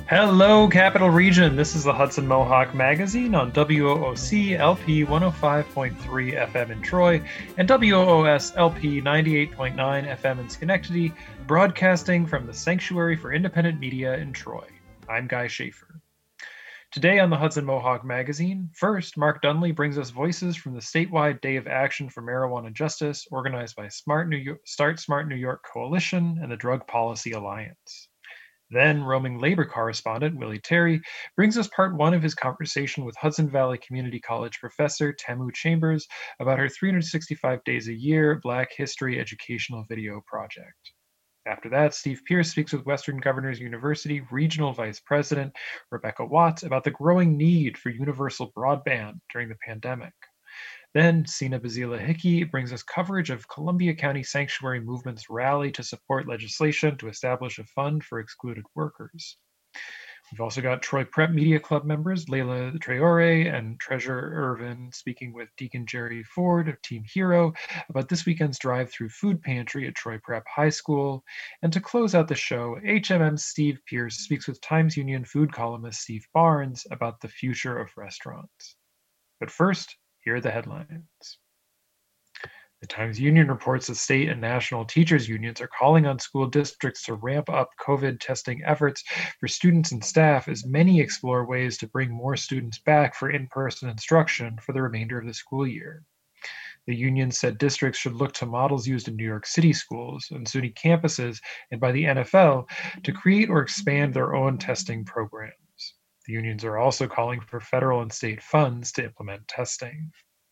Hello, Capital Region. This is the Hudson Mohawk Magazine on WOOC LP 105.3 FM in Troy and WOOS LP 98.9 FM in Schenectady, broadcasting from the Sanctuary for Independent Media in Troy. I'm Guy Schaefer. Today on the Hudson Mohawk Magazine, first, Mark Dunley brings us voices from the statewide Day of Action for Marijuana Justice organized by Start Smart New York Coalition and the Drug Policy Alliance. Then, roaming labor correspondent Willie Terry brings us part one of his conversation with Hudson Valley Community College professor Tamu Chambers about her 365 days a year Black History educational video project. After that, Steve Pierce speaks with Western Governors University Regional Vice President Rebecca Watts about the growing need for universal broadband during the pandemic. Then, Sina Bazila Hickey brings us coverage of Columbia County Sanctuary Movement's rally to support legislation to establish a fund for excluded workers. We've also got Troy Prep Media Club members Layla Traore and Treasure Irvin speaking with Deacon Jerry Ford of Team Hero about this weekend's drive-through food pantry at Troy Prep High School. And to close out the show, HMM Steve Pierce speaks with Times Union food columnist Steve Barnes about the future of restaurants. But first, here are the headlines. The Times Union reports that state and national teachers unions are calling on school districts to ramp up COVID testing efforts for students and staff as many explore ways to bring more students back for in-person instruction for the remainder of the school year. The union said districts should look to models used in New York City schools and SUNY campuses and by the NFL to create or expand their own testing programs. The unions are also calling for federal and state funds to implement testing.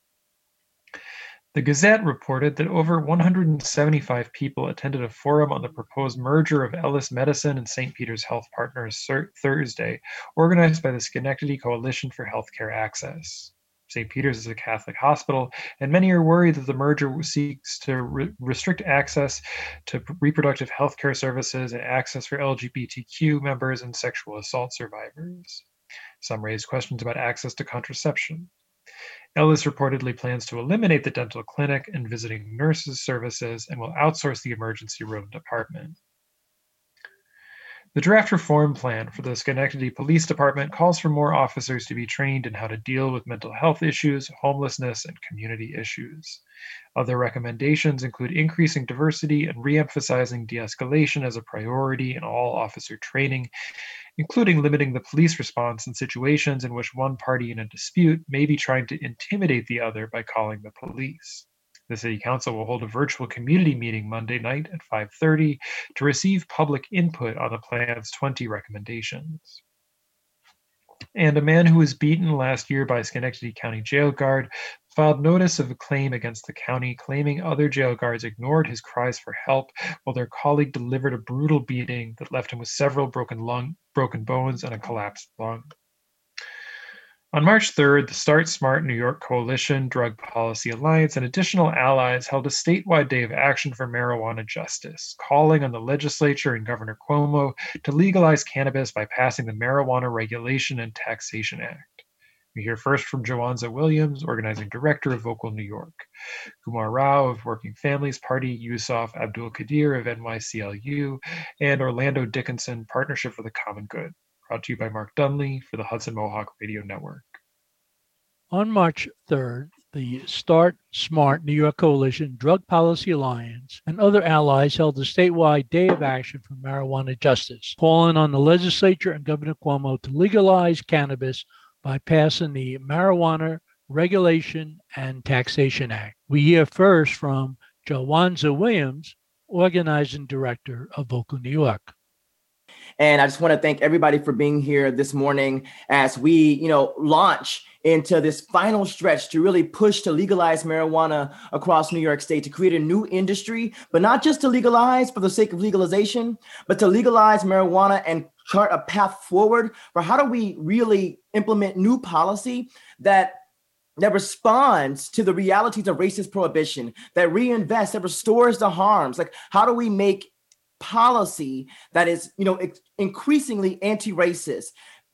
The Gazette reported that over 175 people attended a forum on the proposed merger of Ellis Medicine and St. Peter's Health Partners Thursday, organized by the Schenectady Coalition for Healthcare Access. St. Peter's is a Catholic hospital, and many are worried that the merger seeks to restrict access to reproductive health care services and access for LGBTQ members and sexual assault survivors. Some raised questions about access to contraception. Ellis reportedly plans to eliminate the dental clinic and visiting nurses services and will outsource the emergency room department. The draft reform plan for the Schenectady Police Department calls for more officers to be trained in how to deal with mental health issues, homelessness, and community issues. Other recommendations include increasing diversity and re-emphasizing de-escalation as a priority in all officer training, including limiting the police response in situations in which one party in a dispute may be trying to intimidate the other by calling the police. The City Council will hold a virtual community meeting Monday night at 5:30 to receive public input on the plan's 20 recommendations. And a man who was beaten last year by Schenectady County jail guard filed notice of a claim against the county, claiming other jail guards ignored his cries for help while their colleague delivered a brutal beating that left him with several broken bones and a collapsed lung. On March 3rd, the Start Smart New York Coalition, Drug Policy Alliance, and additional allies held a statewide day of action for marijuana justice, calling on the legislature and Governor Cuomo to legalize cannabis by passing the Marijuana Regulation and Taxation Act. We hear first from Joanza Williams, organizing director of Vocal New York, Kumar Rao of Working Families Party, Yusuf Abdul Qadir of NYCLU, and Orlando Dickinson, Partnership for the Common Good. Brought to you by Mark Dunley for the Hudson Mohawk Radio Network. On March 3rd, the Start Smart New York Coalition, Drug Policy Alliance, and other allies held a statewide day of action for marijuana justice, calling on the legislature and Governor Cuomo to legalize cannabis by passing the Marijuana Regulation and Taxation Act. We hear first from Joanza Williams, organizing director of Vocal New York. And I just want to thank everybody for being here this morning as we, launch into this final stretch to really push to legalize marijuana across New York State, to create a new industry, but not just to legalize for the sake of legalization, but to legalize marijuana and chart a path forward for how do we really implement new policy that responds to the realities of racist prohibition, that reinvests, that restores the harms. Like, how do we make policy that is, increasingly anti-racist,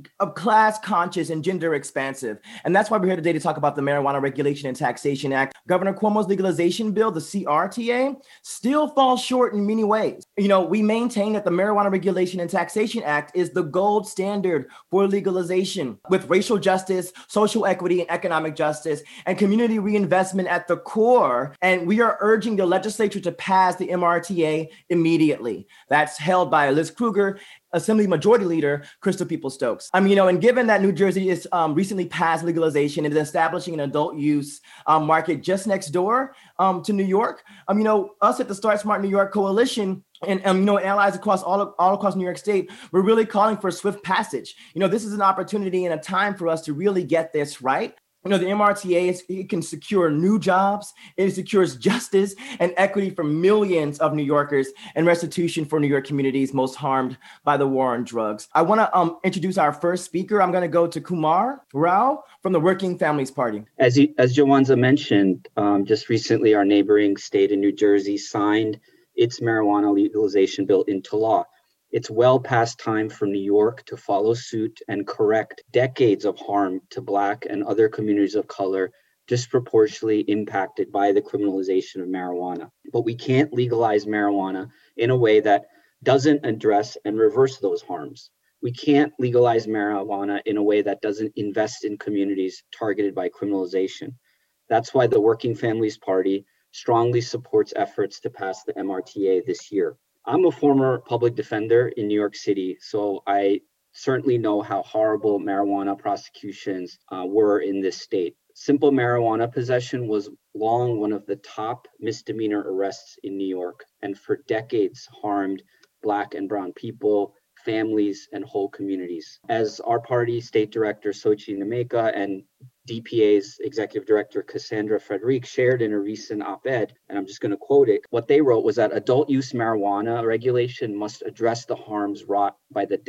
class conscious and gender expansive. And that's why we're here today to talk about the Marijuana Regulation and Taxation Act. Governor Cuomo's legalization bill, the CRTA, still falls short in many ways. We maintain that the Marijuana Regulation and Taxation Act is the gold standard for legalization, with racial justice, social equity, and economic justice, and community reinvestment at the core. And we are urging the legislature to pass the MRTA immediately. That's held by Liz Krueger, Assembly Majority Leader Crystal Peoples-Stokes. And given that New Jersey is recently passed legalization and is establishing an adult use market just next door to New York, us at the Start Smart New York Coalition and allies across all across New York State, we're really calling for swift passage. This is an opportunity and a time for us to really get this right. The MRTA, it can secure new jobs, it secures justice and equity for millions of New Yorkers and restitution for New York communities most harmed by the war on drugs. I want to introduce our first speaker. I'm going to go to Kumar Rao from the Working Families Party. As Jawanza mentioned, just recently our neighboring state in New Jersey signed its marijuana legalization bill into law. It's well past time for New York to follow suit and correct decades of harm to Black and other communities of color disproportionately impacted by the criminalization of marijuana. But we can't legalize marijuana in a way that doesn't address and reverse those harms. We can't legalize marijuana in a way that doesn't invest in communities targeted by criminalization. That's why the Working Families Party strongly supports efforts to pass the MRTA this year. I'm a former public defender in New York City, so I certainly know how horrible marijuana prosecutions were in this state. Simple marijuana possession was long one of the top misdemeanor arrests in New York, and for decades harmed Black and brown people, families, and whole communities. As our party state director, Sochi Nameka, and DPA's executive director, Cassandra Frederick, shared in a recent op-ed, and I'm just going to quote it, what they wrote was that adult use marijuana regulation must address the harms wrought by the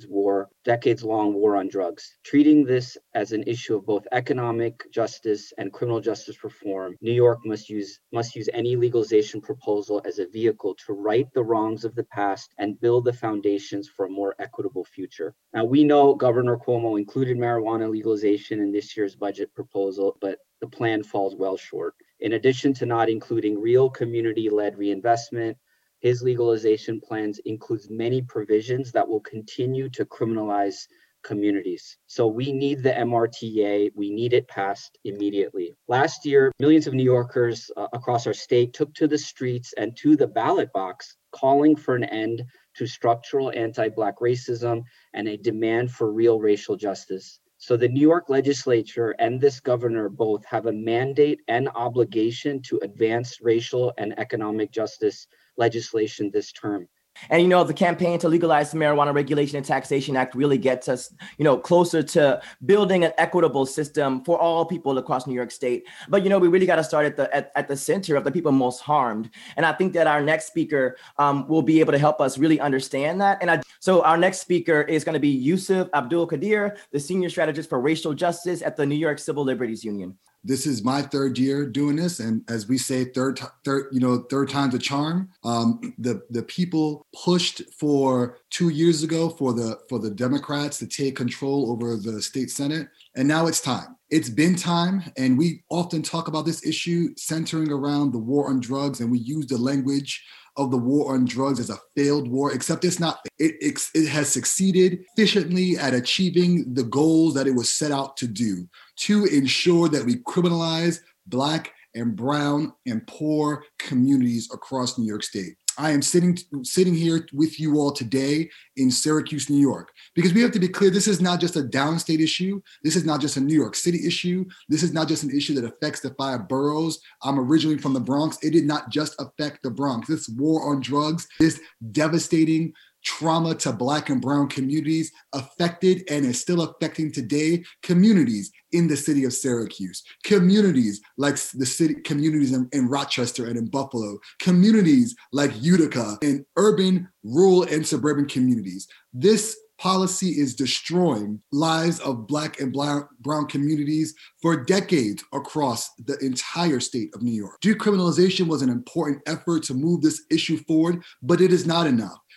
decades-long war on drugs. Treating this as an issue of both economic justice and criminal justice reform, New York must use any legalization proposal as a vehicle to right the wrongs of the past and build the foundations for a more equitable future. Now, we know Governor Cuomo included marijuana legalization in this year's budget proposal, but the plan falls well short. In addition to not including real community-led reinvestment, his legalization plans includes many provisions that will continue to criminalize communities. So we need the MRTA. We need it passed immediately. Last year, millions of New Yorkers across our state took to the streets and to the ballot box, calling for an end to structural anti-Black racism and a demand for real racial justice. So the New York legislature and this governor both have a mandate and obligation to advance racial and economic justice legislation this term. And, the campaign to legalize the Marijuana Regulation and Taxation Act really gets us, closer to building an equitable system for all people across New York State. But, we really got to start at the center of the people most harmed. And I think that our next speaker will be able to help us really understand that. So our next speaker is going to be Yusuf Abdul Qadir, the Senior Strategist for Racial Justice at the New York Civil Liberties Union. This is my third year doing this, and as we say, third time's a charm. The people pushed for 2 years ago for the Democrats to take control over the state Senate, and now it's time. It's been time, and we often talk about this issue centering around the war on drugs, and we use the language of the war on drugs as a failed war, except it's not. It has succeeded efficiently at achieving the goals that it was set out to do, to ensure that we criminalize Black and brown and poor communities across New York State. I am sitting here with you all today in Syracuse, New York, because we have to be clear, this is not just a downstate issue. This is not just a New York City issue. This is not just an issue that affects the 5 boroughs. I'm originally from the Bronx. It did not just affect the Bronx. This war on drugs, this devastating trauma to Black and brown communities affected and is still affecting today communities in the city of Syracuse, communities like the city communities in Rochester and in Buffalo, communities like Utica, and urban, rural, and suburban communities. This policy is destroying lives of Black and brown communities for decades across the entire state of New York. Decriminalization was an important effort to move this issue forward, but it is not enough.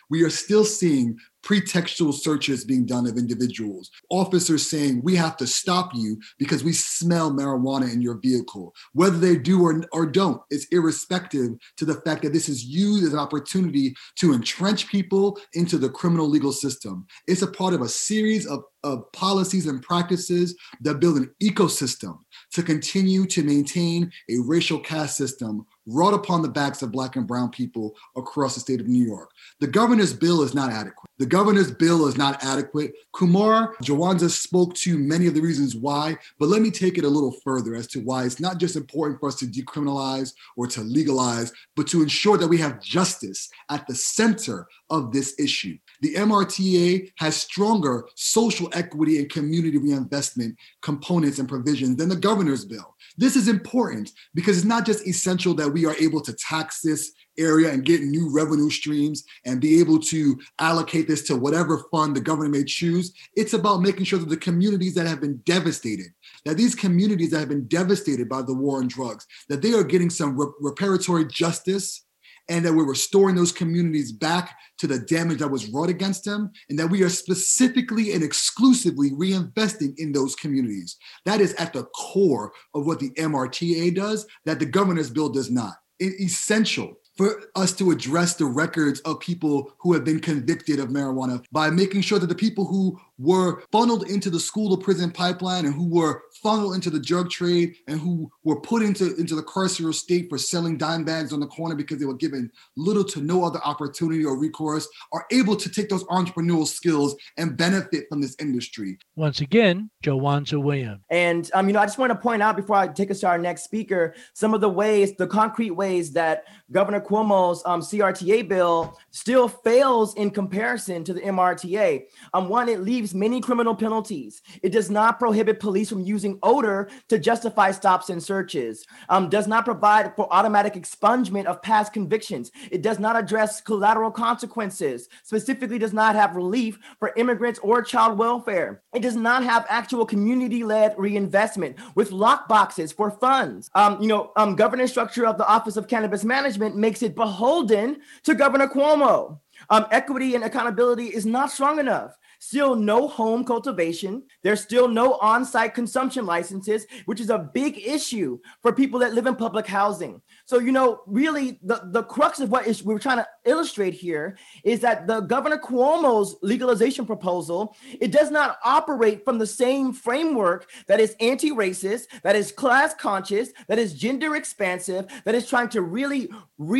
We are still seeing pretextual searches being done of individuals. Officers saying, we have to stop you because we smell marijuana in your vehicle. Whether they do or don't, it's irrespective to the fact that this is used as an opportunity to entrench people into the criminal legal system. It's a part of a series of policies and practices that build an ecosystem to continue to maintain a racial caste system wrought upon the backs of Black and brown people across the state of New York. The governor's bill is not adequate. The governor's bill is not adequate. Kumar Jawanza spoke to many of the reasons why, but let me take it a little further as to why it's not just important for us to decriminalize or to legalize, but to ensure that we have justice at the center of this issue. The MRTA has stronger social equity and community reinvestment components and provisions than the governor's bill. This is important because it's not just essential that we are able to tax this area and get new revenue streams and be able to allocate this to whatever fund the government may choose. It's about making sure that the communities that have been devastated, that these communities that have been devastated by the war on drugs, that they are getting some reparatory justice, and that we're restoring those communities back to the damage that was wrought against them, and that we are specifically and exclusively reinvesting in those communities. That is at the core of what the MRTA does, that the governor's bill does not. It's essential for us to address the records of people who have been convicted of marijuana by making sure that the people who were funneled into the school to prison pipeline and who were funneled into the drug trade and who were put into the carceral state for selling dime bags on the corner because they were given little to no other opportunity or recourse are able to take those entrepreneurial skills and benefit from this industry. Once again, Jawanza Williams. And, I just want to point out before I take us to our next speaker, some of the concrete ways that Governor Cuomo's CRTA bill still fails in comparison to the MRTA. One, it leaves many criminal penalties. It does not prohibit police from using odor to justify stops and searches. Does not provide for automatic expungement of past convictions. It does not address collateral consequences. Specifically, does not have relief for immigrants or child welfare. It does not have actual community-led reinvestment with lockboxes for funds. Governance structure of the Office of Cannabis Management makes it beholden to Governor Cuomo. Equity and accountability is not strong enough. Still no home cultivation. There's still no on-site consumption licenses, which is a big issue for people that live in public housing. So, really the crux of what we're trying to illustrate here is that the Governor Cuomo's legalization proposal, it does not operate from the same framework that is anti-racist, that is class conscious, that is gender expansive, that is trying to really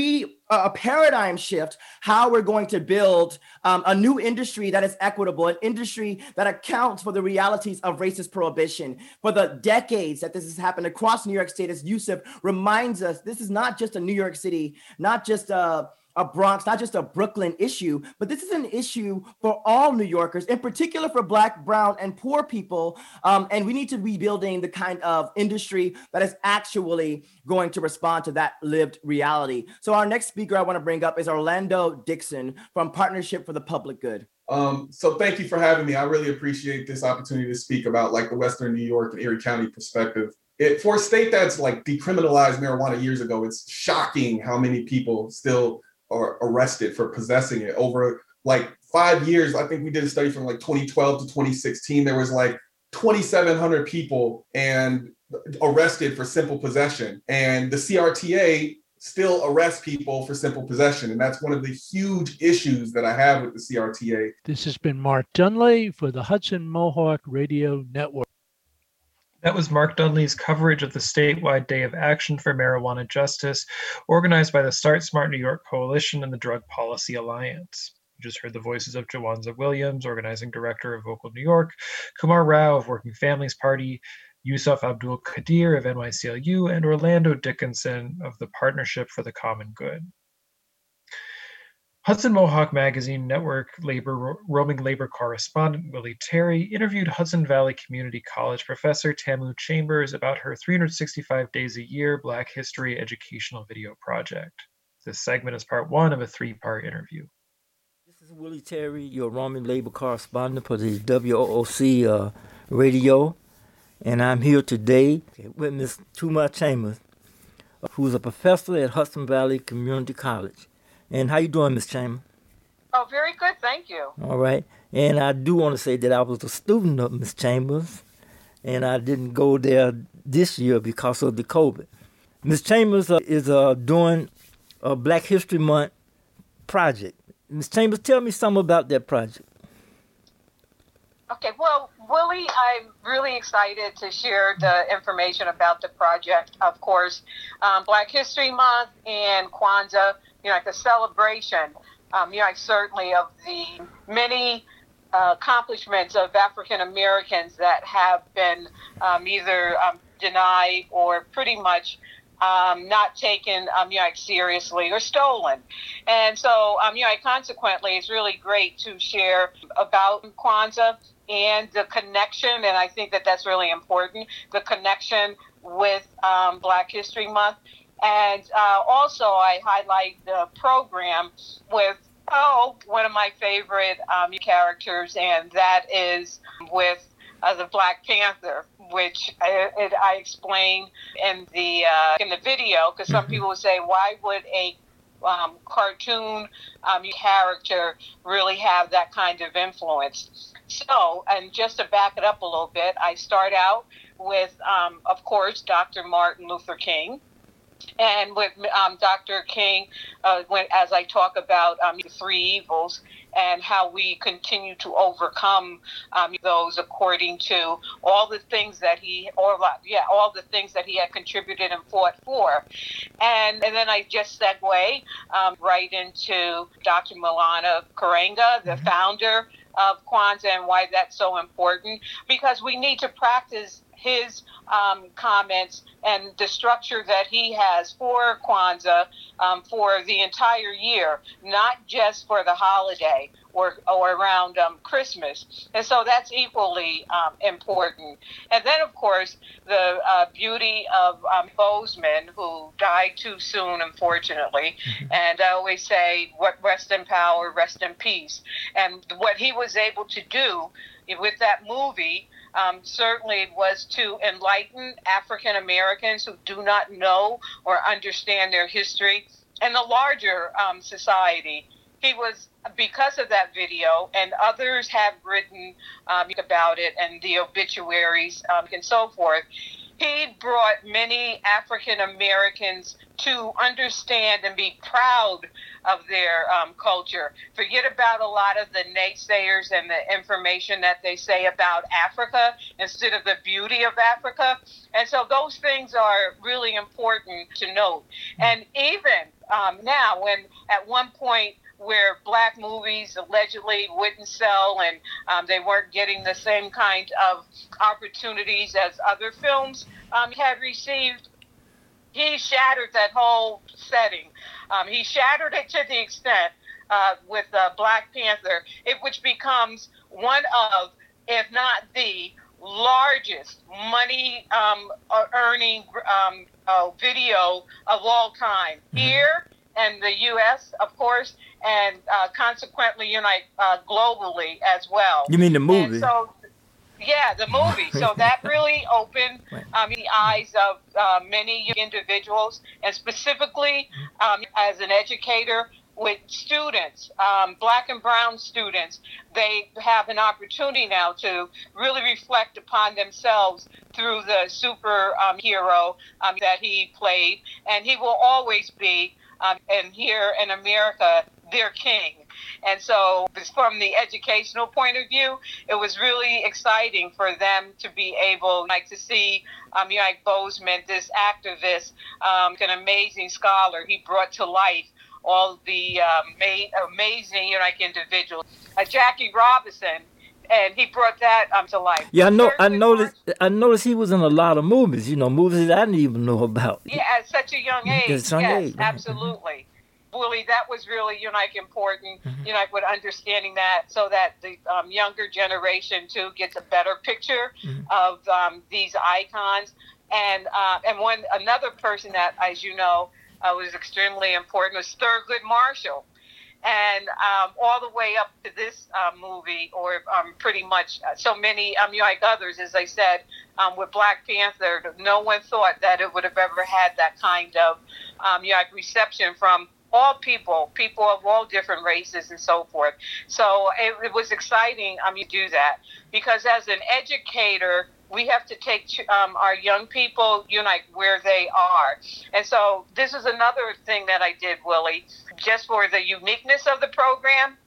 a paradigm shift how we're going to build a new industry that is equitable, an industry that accounts for the realities of racist prohibition. For the decades that this has happened across New York State, as Yusuf reminds us, this is not just a New York City, not just a Bronx, not just a Brooklyn issue, but this is an issue for all New Yorkers, in particular for Black, brown, and poor people. And we need to be building the kind of industry that is actually going to respond to that lived reality. So our next speaker I want to bring up is Orlando Dixon from Partnership for the Public Good. So thank you for having me. I really appreciate this opportunity to speak about the Western New York and Erie County perspective. For a state that's decriminalized marijuana years ago, it's shocking how many people still are arrested for possessing it. Over 5 years, I think we did a study from 2012 to 2016, there was 2,700 people and arrested for simple possession. And the CRTA still arrests people for simple possession. And that's one of the huge issues that I have with the CRTA. This has been Mark Dunley for the Hudson Mohawk Radio Network. That was Mark Dudley's coverage of the statewide Day of Action for Marijuana Justice, organized by the Start Smart New York Coalition and the Drug Policy Alliance. You just heard the voices of Jawanza Williams, organizing director of Vocal New York, Kumar Rao of Working Families Party, Yusuf Abdul Qadir of NYCLU, and Orlando Dickinson of the Partnership for the Common Good. Hudson Mohawk Magazine Network roaming labor correspondent Willie Terry interviewed Hudson Valley Community College professor Tamu Chambers about her 365 days a year Black History educational video project. This segment is part one of a three-part interview. This is Willie Terry, your roaming labor correspondent for the WOOC radio, and I'm here today with Ms. Tamu Chambers, who's a professor at Hudson Valley Community College. And how you doing, Ms. Chambers? Oh, very good. Thank you. All right. And I do want to say that I was a student of Ms. Chambers, and I didn't go there this year because of the COVID. Ms. Chambers is doing a Black History Month project. Ms. Chambers, tell me something about that project. Okay, well, Willie, I'm really excited to share the information about the project. Of course, Black History Month and Kwanzaa, like the celebration, certainly of the many accomplishments of African Americans that have been either denied or pretty much not taken seriously or stolen. And so consequently it's really great to share about Kwanzaa and the connection, and I think that that's really important, the connection with Black History Month. And also I highlight the program with one of my favorite characters, and that is with the Black Panther, which I explain in the video, because some people would say, why would a cartoon character really have that kind of influence? So, and just to back it up a little bit, I start out with, of course, Dr. Martin Luther King. And with Dr. King, as I talk about the three evils and how we continue to overcome those according to all the things that all the things that he had contributed and fought for. And then I just segue right into Dr. Maulana Karenga, the founder of Kwanzaa, and why that's so important, because we need to practice his comments and the structure that he has for Kwanzaa for the entire year, not just for the holiday or around Christmas. And so that's equally important. And then, of course, the beauty of Bozeman, who died too soon, unfortunately. And I always say, rest in power, rest in peace. And what he was able to do with that movie certainly was to enlighten African Americans who do not know or understand their history and the larger society. He was, because of that video, and others have written about it, and the obituaries and so forth, he brought many African Americans to understand and be proud of their culture. Forget about a lot of the naysayers and the information that they say about Africa instead of the beauty of Africa. And so those things are really important to note. And even now, when at one point where Black movies allegedly wouldn't sell and they weren't getting the same kind of opportunities as other films had received, he shattered that whole setting. He shattered it to the extent with Black Panther, which becomes one of, if not the largest money earning video of all time here in the U.S., of course, and consequently, globally as well. You mean the movie? And so, yeah, the movie. So that really opened the eyes of many individuals, and specifically as an educator with students, Black and brown students, they have an opportunity now to really reflect upon themselves through the super hero that he played, and he will always be, and here in America, their king. And so from the educational point of view, it was really exciting for them to be able to see Bozeman, this activist, an amazing scholar. He brought to life all the amazing individuals. Jackie Robinson, and he brought that to life. Yeah, I noticed he was in a lot of movies, movies that I didn't even know about. Yeah, at such a young age. Yes, absolutely. Willie, that was really, important, with understanding that, so that the younger generation, too, gets a better picture of these icons. And another person that, as you know, was extremely important was Thurgood Marshall. And all the way up to this movie, or pretty much so many, like others, as I said, with Black Panther, no one thought that it would have ever had that kind of reception from all people of all different races and so forth. So it was exciting to do that, because as an educator, we have to take our young people, like where they are. And so this is another thing that I did, Willie, just for the uniqueness of the program.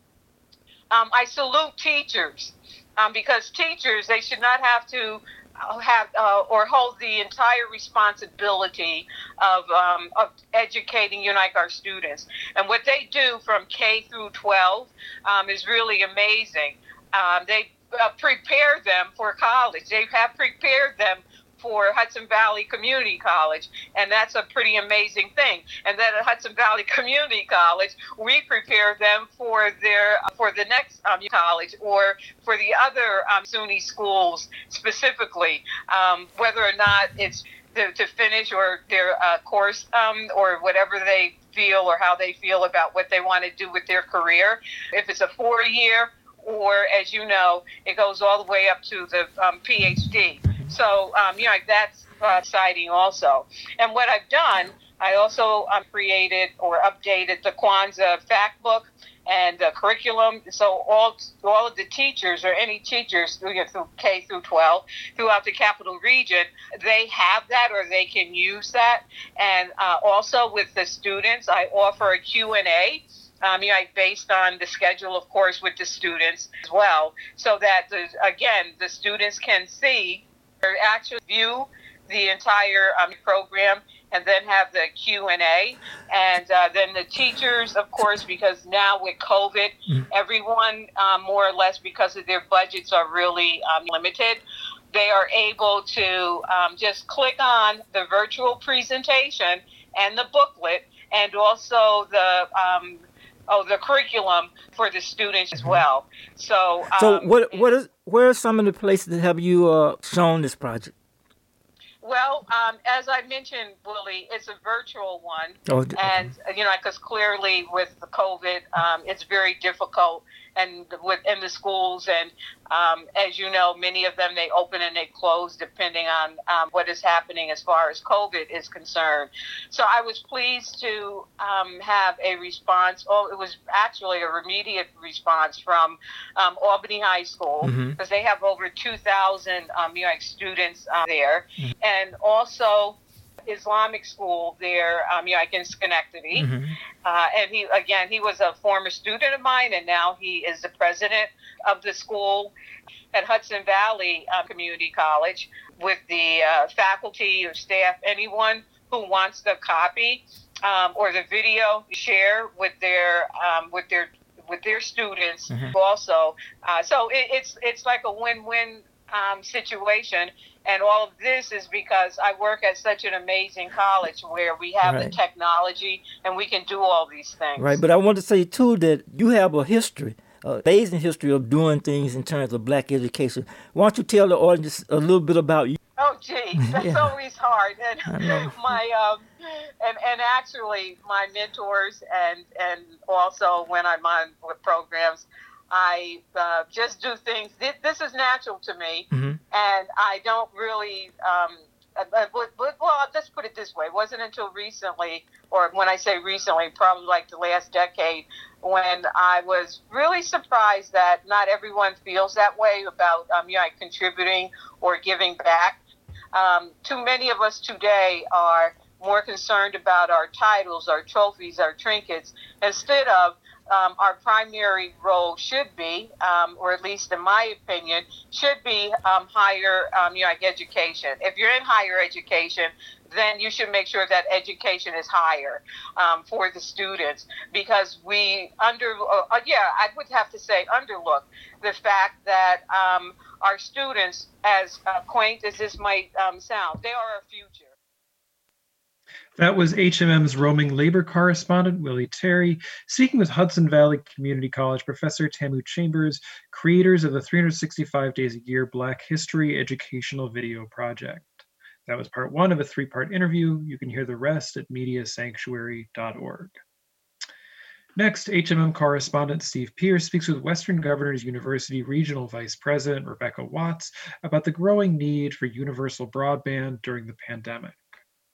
I salute teachers, because teachers, they should not have to have or hold the entire responsibility of educating our students. And what they do from K through 12 is really amazing. They prepare them for college. They have prepared them for Hudson Valley Community College, and that's a pretty amazing thing. And then at Hudson Valley Community College, we prepare them for the next college, or for the other SUNY schools specifically, whether or not it's to finish or their course or whatever they feel, or how they feel about what they want to do with their career. If it's a 4-year, or as you know, it goes all the way up to the PhD. So, that's exciting also. And what I've done, I also created or updated the Kwanzaa fact book and the curriculum. So all of the teachers, or any teachers through K through 12 throughout the Capital Region, they have that, or they can use that. And also with the students, I offer a Q&A. Based on the schedule, of course, with the students as well, so that the students can see or actually view the entire program, and then have the Q&A. And then the teachers, of course, because now with COVID, everyone more or less, because of their budgets are really limited, they are able to just click on the virtual presentation and the booklet, and also the curriculum for the students as well. So where are some of the places that have you shown this project? Well, as I mentioned, Willie, it's a virtual one. And, because clearly with the COVID, it's very difficult, and within the schools. And as you know, many of them, they open and they close depending on what is happening as far as COVID is concerned. So I was pleased to have a response. It was actually a immediate response from Albany High School, because they have over 2,000 students there. And also Islamic school there, in Schenectady. And he was a former student of mine, and now he is the president of the school. At Hudson Valley Community College, with the faculty or staff, anyone who wants the copy or the video, share with their students also. So it's like a win-win situation. And all of this is because I work at such an amazing college where we have the technology and we can do all these things. Right, but I want to say, too, that you have a history, amazing history of doing things in terms of black education. Why don't you tell the audience a little bit about you? Oh, gee, that's always hard. And and actually my mentors, and also when I'm on with programs, I just do things. This is natural to me, and I don't really. Well, let's put it this way. It wasn't until recently, or when I say recently, probably like the last decade, when I was really surprised that not everyone feels that way about contributing or giving back. Too many of us today are more concerned about our titles, our trophies, our trinkets, instead of our primary role should be, or at least in my opinion, should be higher education. If you're in higher education, then you should make sure that education is higher for the students, because we I would have to say underlook the fact that our students, as quaint as this might sound, they are our future. That was HMM's roaming labor correspondent, Willie Terry, speaking with Hudson Valley Community College professor Tamu Chambers, creators of the 365 Days a Year Black History Educational Video Project. That was part one of a 3-part interview. You can hear the rest at mediasanctuary.org. Next, HMM correspondent Steve Pierce speaks with Western Governors University Regional Vice President Rebecca Watts about the growing need for universal broadband during the pandemic.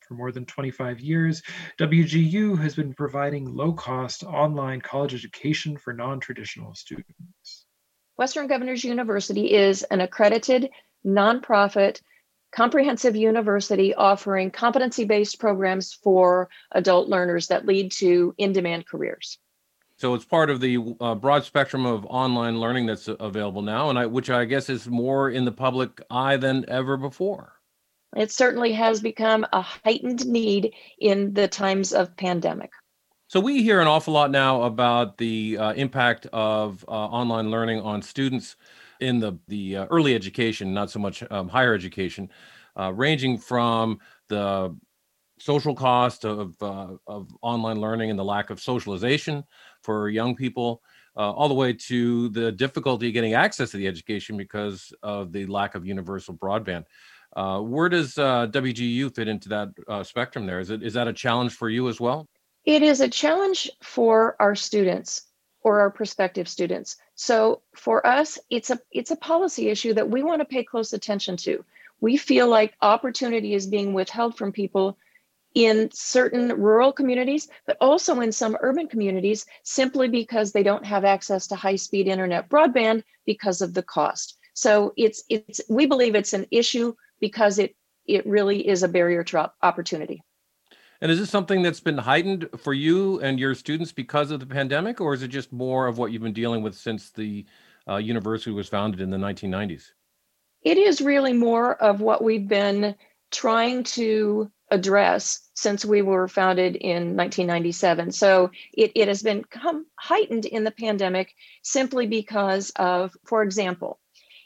For more than 25 years, WGU has been providing low-cost online college education for non-traditional students. Western Governors University is an accredited, nonprofit, comprehensive university offering competency-based programs for adult learners that lead to in-demand careers. So it's part of the broad spectrum of online learning that's available now, and which I guess is more in the public eye than ever before. It certainly has become a heightened need in the times of pandemic. So we hear an awful lot now about the impact of online learning on students in the early education, not so much higher education, ranging from the social cost of online learning and the lack of socialization for young people, all the way to the difficulty getting access to the education because of the lack of universal broadband. Where does WGU fit into that spectrum there? Is that a challenge for you as well? It is a challenge for our students or our prospective students. So for us, it's a policy issue that we want to pay close attention to. We feel like opportunity is being withheld from people in certain rural communities, but also in some urban communities, simply because they don't have access to high-speed internet broadband because of the cost. So we believe it's an issue because it really is a barrier to opportunity. And is this something that's been heightened for you and your students because of the pandemic, or is it just more of what you've been dealing with since the university was founded in the 1990s? It is really more of what we've been trying to address since we were founded in 1997. So it has become heightened in the pandemic simply because of, for example,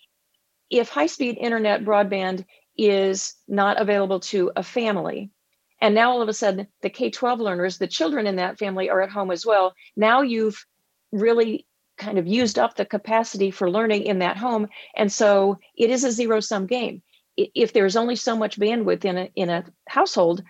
if high-speed internet broadband is not available to a family, and now all of a sudden the K-12 learners, the children in that family are at home as well, now you've really kind of used up the capacity for learning in that home. And so it is a zero-sum game. If there's only so much bandwidth in a household,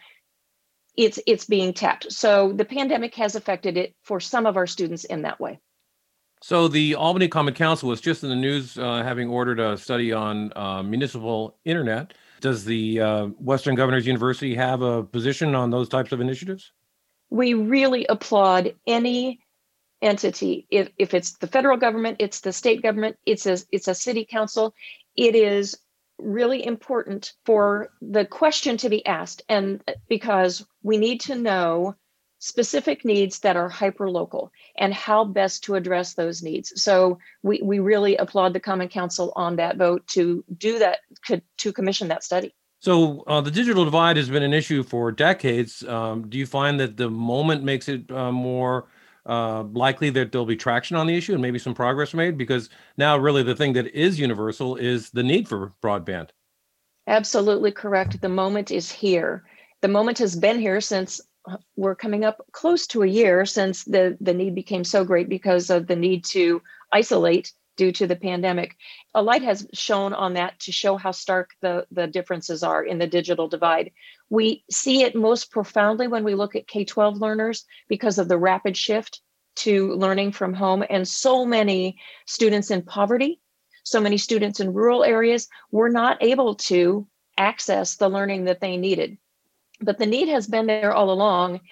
it's being tapped. So the pandemic has affected it for some of our students in that way. So the Albany Common Council was just in the news having ordered a study on municipal internet. Does the Western Governors University have a position on those types of initiatives? We really applaud any entity. If it's the federal government, it's the state government, it's a city council. It is really important for the question to be asked, and because we need to know specific needs that are hyper-local and how best to address those needs. So we really applaud the Common Council on that vote to do that, to commission that study. So the digital divide has been an issue for decades. Do you find that the moment makes it more likely that there'll be traction on the issue and maybe some progress made? Because now really the thing that is universal is the need for broadband. Absolutely correct. The moment is here. The moment has been here since we're coming up close to a year since the need became so great because of the need to isolate due to the pandemic. A light has shone on that to show how stark the differences are in the digital divide. We see it most profoundly when we look at K-12 learners because of the rapid shift to learning from home, and so many students in poverty, so many students in rural areas were not able to access the learning that they needed. But the need has been there all along.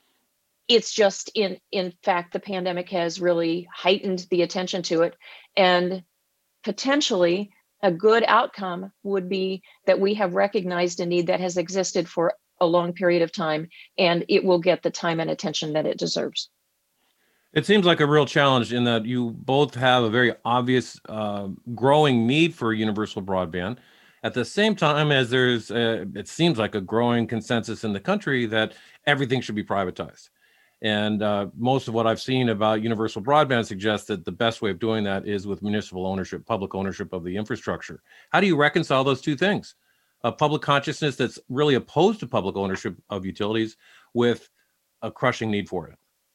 It's just in fact, the pandemic has really heightened the attention to it. And potentially a good outcome would be that we have recognized a need that has existed for a long period of time, and it will get the time and attention that it deserves. It seems like a real challenge in that you both have a very obvious growing need for universal broadband. At the same time as there's, it seems like a growing consensus in the country that everything should be privatized. And most of what I've seen about universal broadband suggests that the best way of doing that is with municipal ownership, public ownership of the infrastructure. How do you reconcile those two things? A public consciousness that's really opposed to public ownership of utilities with a crushing need for it.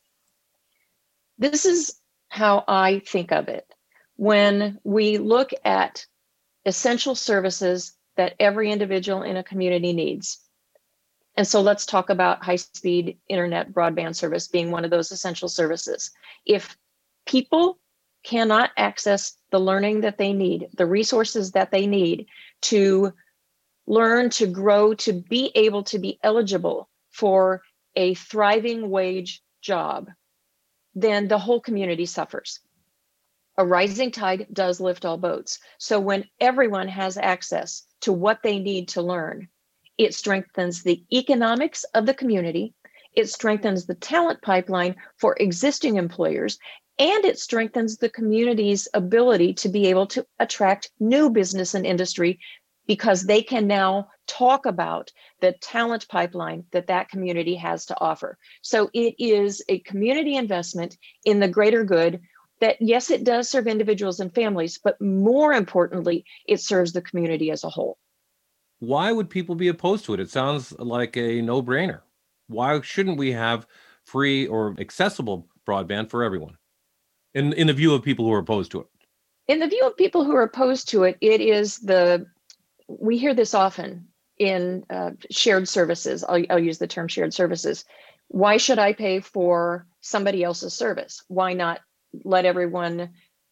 This is how I think of it. When we look at essential services that every individual in a community needs. And so let's talk about high-speed internet broadband service being one of those essential services. If people cannot access the learning that they need, the resources that they need to learn, to grow, to be able to be eligible for a thriving wage job, then the whole community suffers. A rising tide does lift all boats. So when everyone has access to what they need to learn, it strengthens the economics of the community, it strengthens the talent pipeline for existing employers, and it strengthens the community's ability to be able to attract new business and industry, because they can now talk about the talent pipeline that that community has to offer. So it is a community investment in the greater good that, yes, it does serve individuals and families, but more importantly, it serves the community as a whole. Why would people be opposed to it? It sounds like a no-brainer. Why shouldn't we have free or accessible broadband for everyone, in the view of people who are opposed to it? In the view of people who are opposed to it, it is we hear this often in shared services. I'll use the term shared services. Why should I pay for somebody else's service? Why not let everyone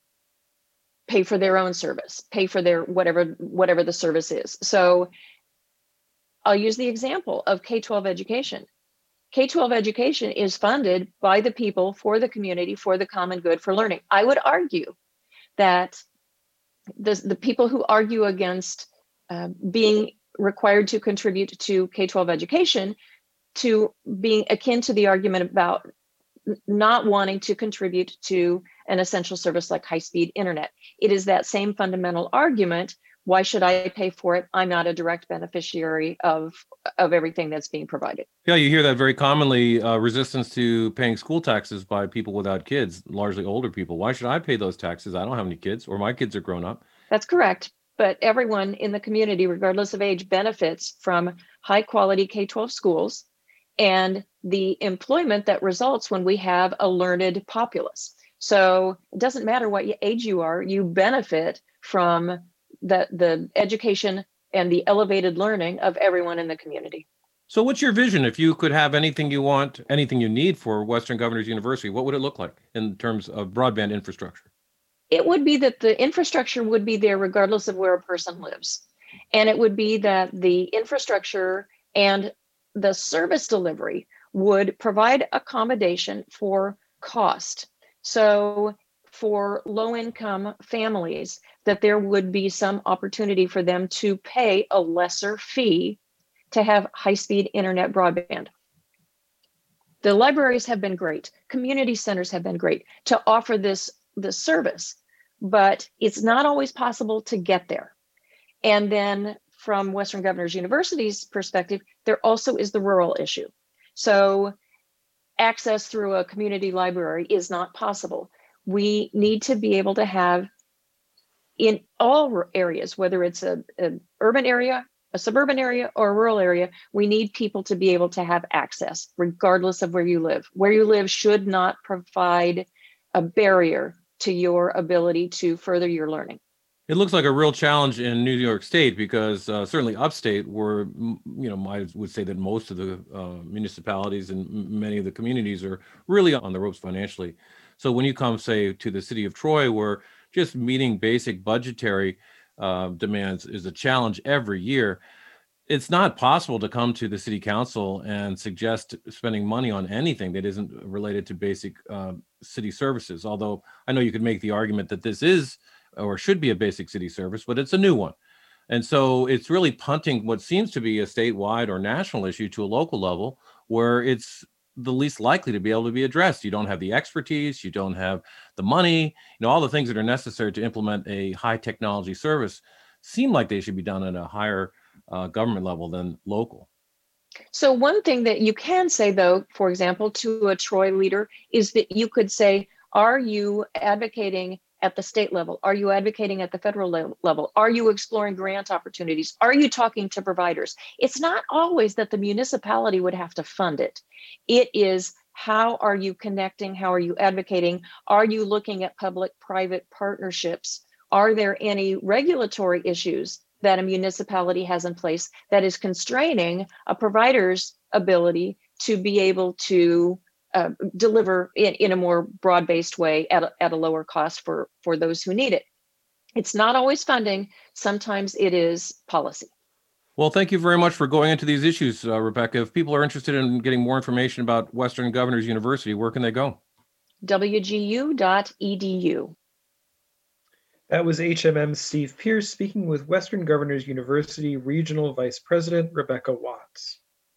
pay for their own service, pay for their whatever the service is? So I'll use the example of K-12 education. K-12 education is funded by the people, for the community, for the common good, for learning. I would argue that the people who argue against being required to contribute to K-12 education to being akin to the argument about not wanting to contribute to an essential service like high-speed internet. It is that same fundamental argument. Why should I pay for it? I'm not a direct beneficiary of everything that's being provided. Yeah, you hear that very commonly, resistance to paying school taxes by people without kids, largely older people. Why should I pay those taxes? I don't have any kids, or my kids are grown up. That's correct. But everyone in the community, regardless of age, benefits from high quality K-12 schools and the employment that results when we have a learned populace. So it doesn't matter what age you are, you benefit from the education and the elevated learning of everyone in the community. So what's your vision? If you could have anything you want, anything you need for Western Governors University, what would it look like in terms of broadband infrastructure? It would be that the infrastructure would be there regardless of where a person lives. And it would be that the infrastructure and the service delivery would provide accommodation for cost. So for low-income families, that there would be some opportunity for them to pay a lesser fee to have high-speed internet broadband. The libraries have been great. Community centers have been great to offer this service, but it's not always possible to get there. And then from Western Governors University's perspective, there also is the rural issue. So access through a community library is not possible. We need to be able to have, in all areas, whether it's an urban area, a suburban area, or a rural area, we need people to be able to have access regardless of where you live. Where you live should not provide a barrier to your ability to further your learning. It looks like a real challenge in New York State because certainly upstate, where, I would say that most of the municipalities and many of the communities are really on the ropes financially. So when you come, say, to the city of Troy, where just meeting basic budgetary demands is a challenge every year, it's not possible to come to the city council and suggest spending money on anything that isn't related to basic city services. Although I know you could make the argument that this is or should be a basic city service, but it's a new one. And so it's really punting what seems to be a statewide or national issue to a local level where it's the least likely to be able to be addressed. You don't have the expertise, you don't have the money, all the things that are necessary to implement a high technology service seem like they should be done at a higher government level than local. So one thing that you can say, though, for example, to a Troy leader is that you could say, are you advocating at the state level? Are you advocating at the federal level? Are you exploring grant opportunities? Are you talking to providers? It's not always that the municipality would have to fund it. It is, how are you connecting? How are you advocating? Are you looking at public-private partnerships? Are there any regulatory issues that a municipality has in place that is constraining a provider's ability to be able to deliver in a more broad-based way at a lower cost for those who need it? It's not always funding. Sometimes it is policy. Well, thank you very much for going into these issues, Rebecca. If people are interested in getting more information about Western Governors University, where can they go? wgu.edu. That was HMM Steve Pierce speaking with Western Governors University Regional Vice President Rebecca Watts.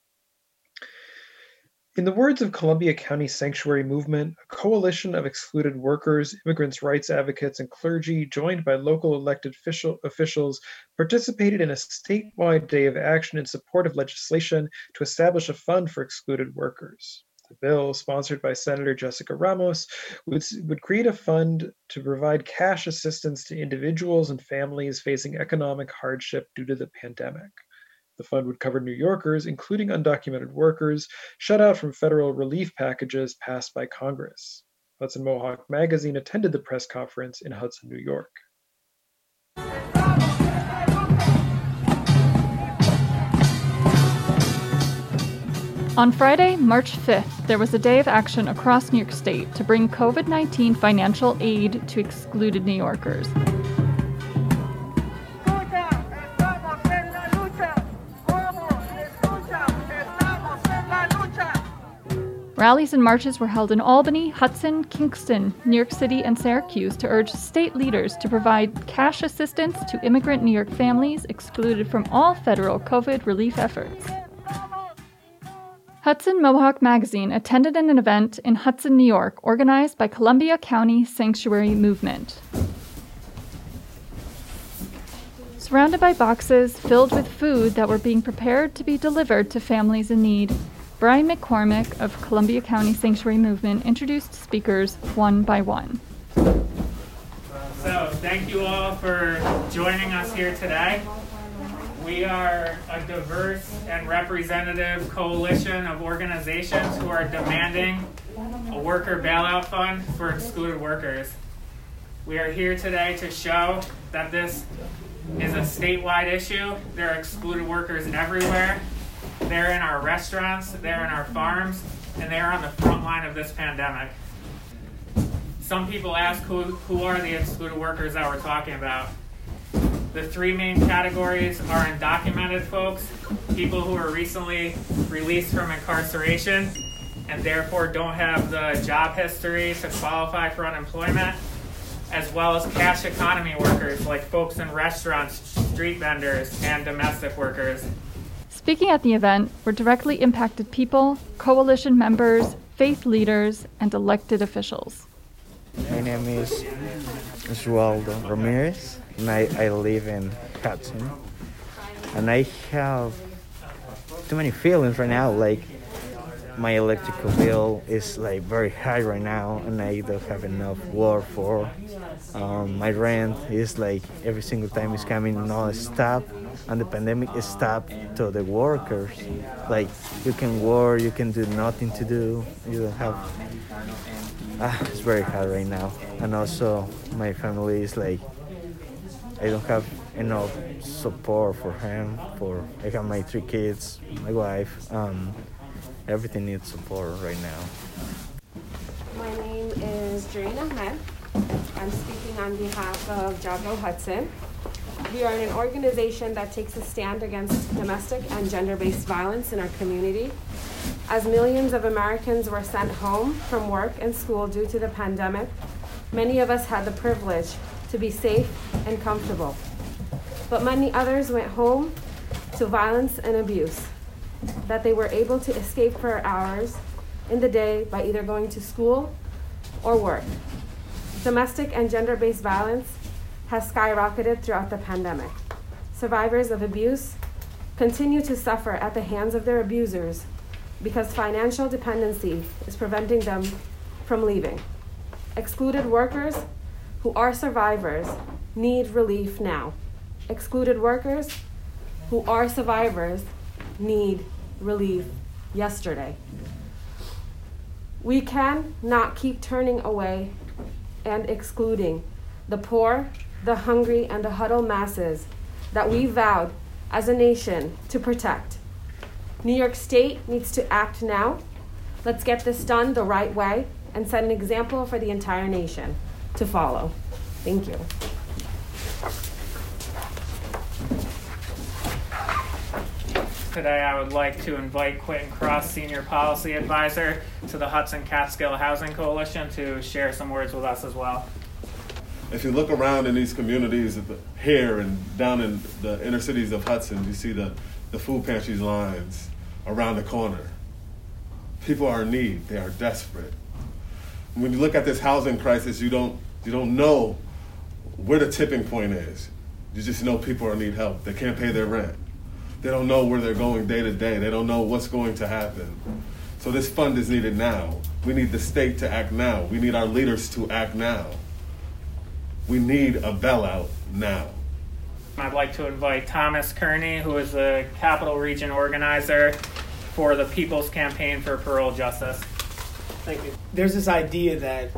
In the words of Columbia County Sanctuary Movement, a coalition of excluded workers, immigrants' rights advocates, and clergy, joined by local elected officials, participated in a statewide day of action in support of legislation to establish a fund for excluded workers. The bill, sponsored by Senator Jessica Ramos, would create a fund to provide cash assistance to individuals and families facing economic hardship due to the pandemic. The fund would cover New Yorkers, including undocumented workers, shut out from federal relief packages passed by Congress. Hudson Mohawk Magazine attended the press conference in Hudson, New York. On Friday, March 5th, there was a day of action across New York State to bring COVID-19 financial aid to excluded New Yorkers. Rallies and marches were held in Albany, Hudson, Kingston, New York City, and Syracuse to urge state leaders to provide cash assistance to immigrant New York families excluded from all federal COVID relief efforts. Hudson Mohawk Magazine attended an event in Hudson, New York, organized by Columbia County Sanctuary Movement. Surrounded by boxes filled with food that were being prepared to be delivered to families in need, Brian McCormick of Columbia County Sanctuary Movement introduced speakers one by one. So, thank you all for joining us here today. We are a diverse and representative coalition of organizations who are demanding a worker bailout fund for excluded workers. We are here today to show that this is a statewide issue. There are excluded workers everywhere. They're in our restaurants, they're in our farms, and they're on the front line of this pandemic. Some people ask who are the excluded workers that we're talking about. The three main categories are undocumented folks, people who are recently released from incarceration and therefore don't have the job history to qualify for unemployment, as well as cash economy workers like folks in restaurants, street vendors, and domestic workers. Speaking at the event were directly impacted people, coalition members, faith leaders, and elected officials. My name is Oswaldo Ramirez, and I live in Hudson. And I have too many feelings right now, like my electrical bill is like very high right now, and I don't have enough work for. My rent is like every single time it's coming non-stop, and the pandemic is stopped to the workers. Like you can work, you can do nothing to do. You don't have. It's very hard right now, and also my family is like I don't have enough support for him. I have my 3 kids, my wife. Everything needs support right now. My name is Jareen Ahmed. I'm speaking on behalf of Jabro Hudson. We are an organization that takes a stand against domestic and gender-based violence in our community. As millions of Americans were sent home from work and school due to the pandemic, many of us had the privilege to be safe and comfortable. But many others went home to violence and abuse that they were able to escape for hours in the day by either going to school or work. Domestic and gender-based violence has skyrocketed throughout the pandemic. Survivors of abuse continue to suffer at the hands of their abusers because financial dependency is preventing them from leaving. Excluded workers who are survivors need relief now. Excluded workers who are survivors need relief yesterday. We can not keep turning away and excluding the poor, the hungry, and the huddled masses that we vowed as a nation to protect. New York State needs to act now. Let's get this done the right way and set an example for the entire nation to follow. Thank you. Today I would like to invite Quentin Cross, Senior Policy Advisor to the Hudson Catskill Housing Coalition, to share some words with us as well. If you look around in these communities here and down in the inner cities of Hudson, you see the food pantries lines around the corner. People are in need. They are desperate. When you look at this housing crisis, you don't know where the tipping point is. You just know people need help. They can't pay their rent. They don't know where they're going day to day. They don't know what's going to happen. So this fund is needed now. We need the state to act now. We need our leaders to act now. We need a bailout now. I'd like to invite Thomas Kearney, who is the Capital Region organizer for the People's Campaign for Parole Justice. Thank you. There's this idea that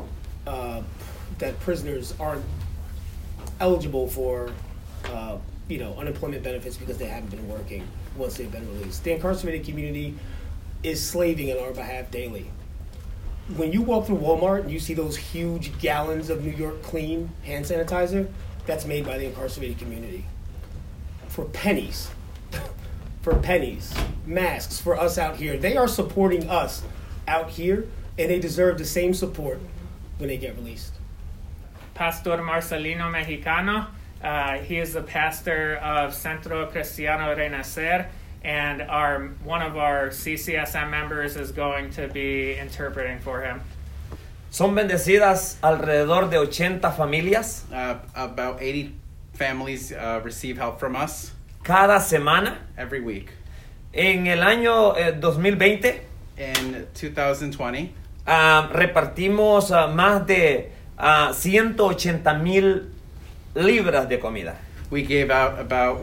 that prisoners aren't eligible for unemployment benefits because they haven't been working once they've been released. The incarcerated community is slaving on our behalf daily. When you walk through Walmart and you see those huge gallons of New York Clean hand sanitizer, that's made by the incarcerated community. For pennies. For pennies. Masks for us out here. They are supporting us out here, and they deserve the same support when they get released. Pastor Marcelino Mexicano. He is the pastor of Centro Cristiano Renacer, and one of our CCSM members is going to be interpreting for him. Son bendecidas alrededor de 80 familias. About 80 families receive help from us. Cada semana. Every week. En el año 2020. In 2020. Repartimos más de 180,000 libras de comida. We gave out about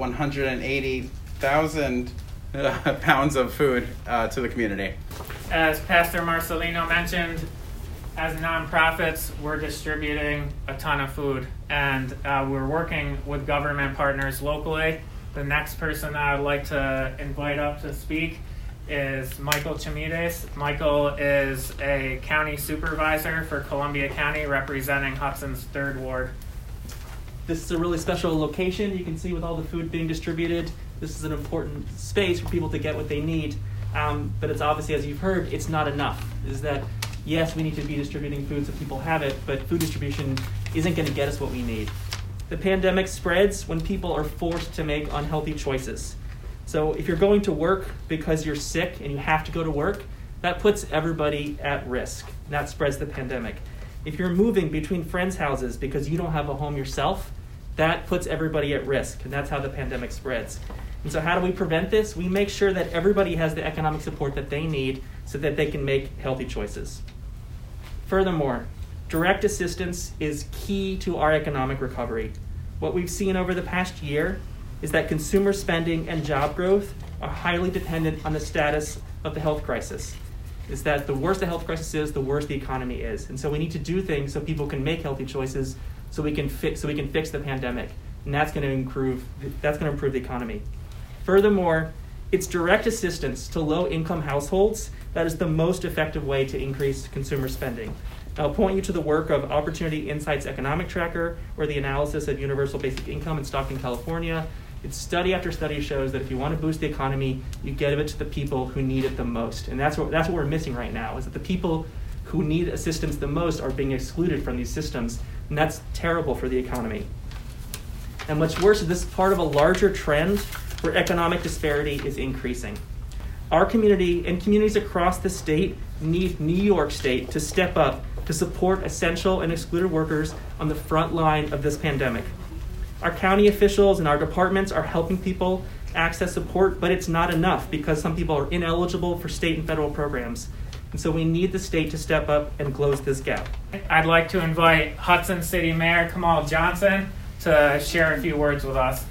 180,000 pounds of food to the community. As Pastor Marcelino mentioned, as nonprofits, we're distributing a ton of food, and we're working with government partners locally. The next person I would like to invite up to speak is Michael Chamides. Michael is a county supervisor for Columbia County, representing Hudson's 3rd Ward. This is a really special location. You can see with all the food being distributed, this is an important space for people to get what they need. But it's obviously, as you've heard, it's not enough. Is that, yes, we need to be distributing food so people have it, but food distribution isn't going to get us what we need. The pandemic spreads when people are forced to make unhealthy choices. So if you're going to work because you're sick and you have to go to work, that puts everybody at risk. That spreads the pandemic. If you're moving between friends' houses because you don't have a home yourself, that puts everybody at risk, and that's how the pandemic spreads. And so how do we prevent this? We make sure that everybody has the economic support that they need so that they can make healthy choices. Furthermore, direct assistance is key to our economic recovery. What we've seen over the past year is that consumer spending and job growth are highly dependent on the status of the health crisis. Is that the worse the health crisis is, the worse the economy is. And so we need to do things so people can make healthy choices so we can fix the pandemic. And that's going to improve the economy. Furthermore, it's direct assistance to low-income households that is the most effective way to increase consumer spending. I'll point you to the work of Opportunity Insights Economic Tracker, or the analysis of universal basic income in Stockton, California. It's study after study shows that if you want to boost the economy, you give it to the people who need it the most. And that's what we're missing right now, is that the people who need assistance the most are being excluded from these systems, and that's terrible for the economy. And what's worse is this is part of a larger trend where economic disparity is increasing. Our community and communities across the state need New York State to step up to support essential and excluded workers on the front line of this pandemic. Our county officials and our departments are helping people access support, but it's not enough because some people are ineligible for state and federal programs. And so we need the state to step up and close this gap. I'd like to invite Hudson City Mayor Kamal Johnson to share a few words with us.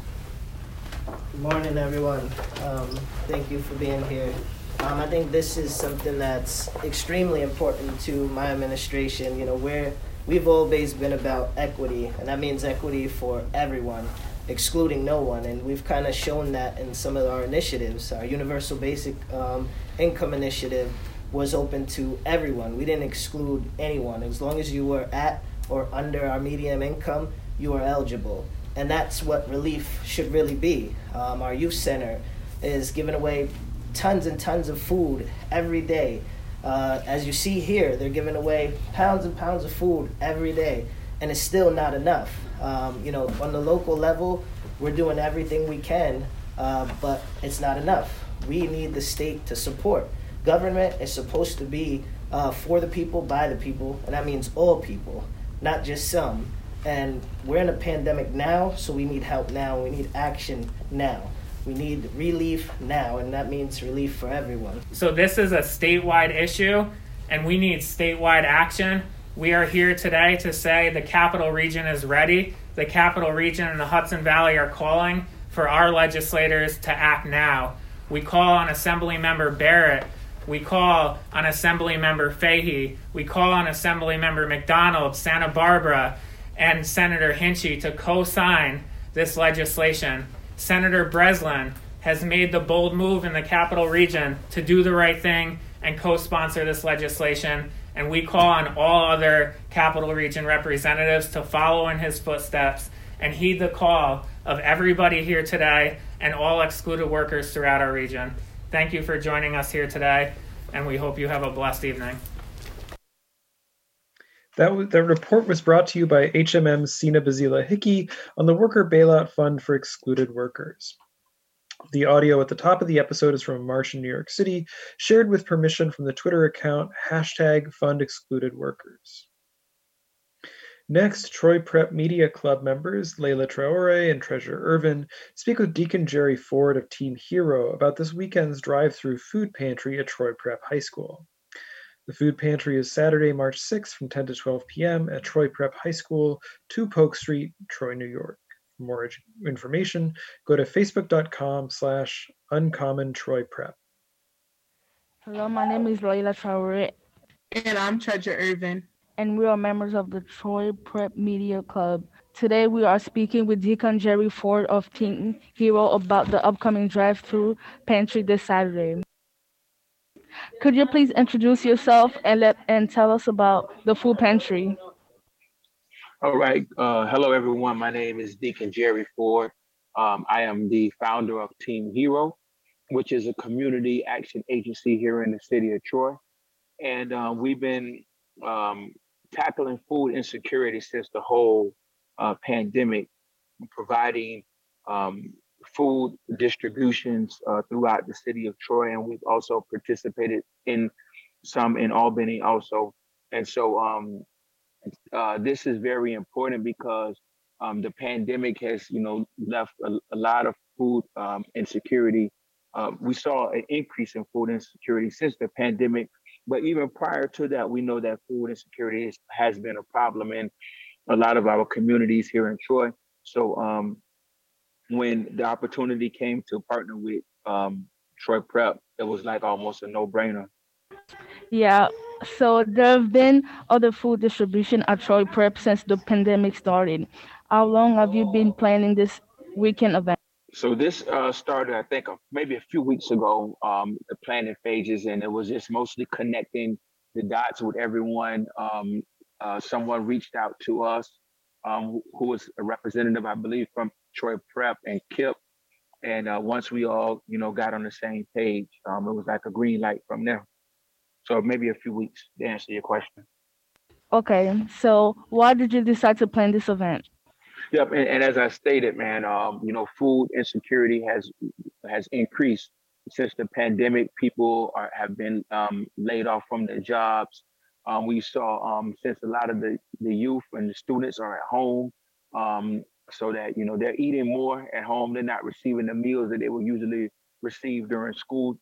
Good morning, everyone. Thank you for being here. I think this is something that's extremely important to my administration. You know, we've always been about equity, and that means equity for everyone, excluding no one. And we've kind of shown that in some of our initiatives. Our Universal Basic Income Initiative was open to everyone. We didn't exclude anyone. As long as you were at or under our median income, you are eligible. And that's what relief should really be. Our youth center is giving away tons and tons of food every day. As you see here, they're giving away pounds and pounds of food every day, and it's still not enough. On the local level, we're doing everything we can, but it's not enough. We need the state to support. Government is supposed to be for the people, by the people, and that means all people, not just some. And we're in a pandemic now, so we need help now. We need action now. We need relief now, and that means relief for everyone. So this is a statewide issue, and we need statewide action. We are here today to say the Capital Region is ready. The Capital Region and the Hudson Valley are calling for our legislators to act now. We call on Assemblymember Barrett. We call on Assemblymember Fahey. We call on Assemblymember McDonald, Santa Barbara, and Senator Hinchey to co-sign this legislation. Senator Breslin has made the bold move in the Capital Region to do the right thing and co-sponsor this legislation, and we call on all other Capital Region representatives to follow in his footsteps and heed the call of everybody here today and all excluded workers throughout our region. Thank you for joining us here today, and we hope you have a blessed evening. That report was brought to you by HMM's Sina Bazila Hickey on the Worker Bailout Fund for Excluded Workers. The audio at the top of the episode is from a march in New York City, shared with permission from the Twitter account #FundExcludedWorkers. Next, Troy Prep Media Club members Layla Traore and Treasure Irvin speak with Deacon Jerry Ford of Team Hero about this weekend's drive-through food pantry at Troy Prep High School. The food pantry is Saturday, March 6th from 10 to 12 p.m. at Troy Prep High School, 2 Polk Street, Troy, New York. For more information, go to facebook.com/uncommontroyprep. Hello, my name is Layla Traore. And I'm Treasure Irvin. And we are members of the Troy Prep Media Club. Today we are speaking with Deacon Jerry Ford of Team Hero about the upcoming drive-through pantry this Saturday. Could you please introduce yourself and tell us about the food pantry? All right. Hello, everyone. My name is Deacon Jerry Ford. I am the founder of Team Hero, which is a community action agency here in the city of Troy. And we've been tackling food insecurity since the whole pandemic, providing food distributions throughout the city of Troy, and we've also participated in some in Albany also. And so this is very important because the pandemic has, left a lot of food insecurity. We saw an increase in food insecurity since the pandemic, but even prior to that, we know that food insecurity has been a problem in a lot of our communities here in Troy. So when the opportunity came to partner with Troy Prep, it was like almost a no-brainer. Yeah, so there have been other food distribution at Troy Prep since the pandemic started. How long have you been planning this weekend event? So this started, I think, maybe a few weeks ago, the planning phases, and it was just mostly connecting the dots with everyone. Someone reached out to us who was a representative, I believe, from Troy Prep and KIP. And once we all, got on the same page, it was like a green light from there. So maybe a few weeks to answer your question. Okay, so why did you decide to plan this event? Yep, and as I stated, man, food insecurity has increased since the pandemic. People have been laid off from their jobs. We saw since a lot of the youth and the students are at home, so that they're eating more at home. They're not receiving the meals that they would usually receive during school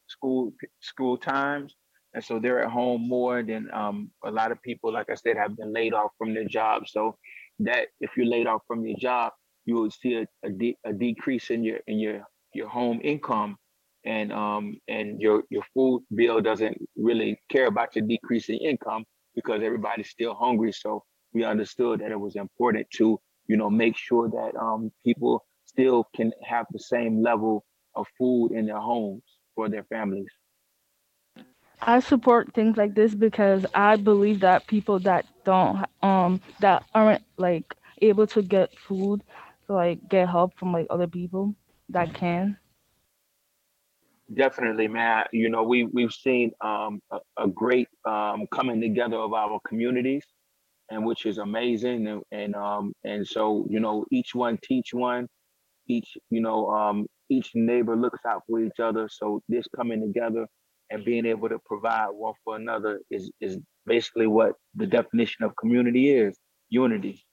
times, and so they're at home more than a lot of people. Like I said, have been laid off from their jobs. So that if you're laid off from your job, you will see a decrease in your home income, and your food bill doesn't really care about your decrease in income because everybody's still hungry. So we understood that it was important to make sure that people still can have the same level of food in their homes for their families. I support things like this because I believe that people that don't that aren't like able to get food to like get help from like other people that can. Definitely, man. You know, we've seen a great coming together of our communities, and which is amazing. And so, you know, each one teach one. Each neighbor looks out for each other. So this coming together and being able to provide one for another is basically what the definition of community is: unity.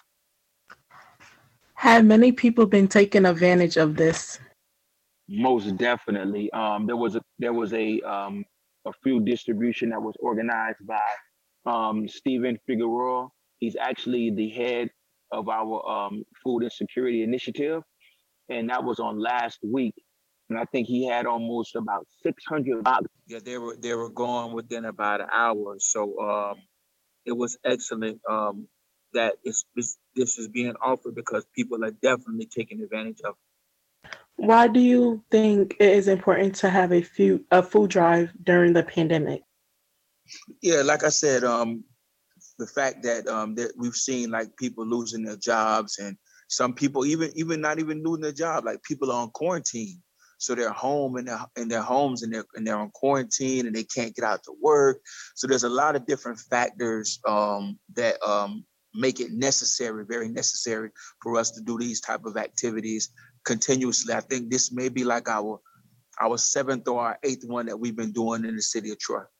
Have many people been taking advantage of this? Most definitely. There was a food distribution that was organized by Stephen Figueroa. He's actually the head of our food insecurity initiative, and that was on last week. And I think he had almost about 600 boxes. Yeah, they were gone within about an hour. So it was excellent that this is being offered because people are definitely taking advantage of it. Why do you think it is important to have a food drive during the pandemic? Yeah, like I said, the fact that we've seen like people losing their jobs, and some people even not even losing their job, like people are on quarantine. So they're home in their homes and they're on quarantine and they can't get out to work. So there's a lot of different factors that make it necessary, very necessary for us to do these type of activities continuously. I think this may be like our seventh or our eighth one that we've been doing in the city of Troy.